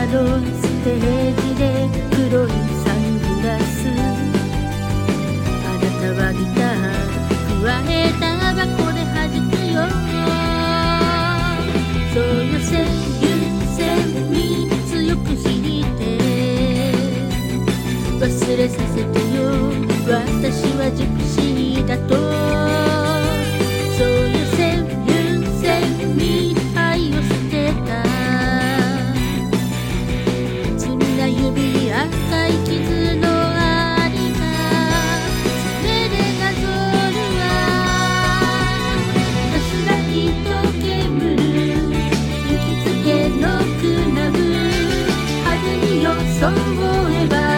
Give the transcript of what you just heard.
のステージで黒いサングラス、あなたはギター加えたタバコで弾くよ。そうよセ優先に強く引いて忘れさせてよ、私はジプシーだと。そうよセ優先に愛を捨てた罪な指に赤い傷のありがそれでなぞるわ。安らぎと煙る行きつけのクラブ派手に装えば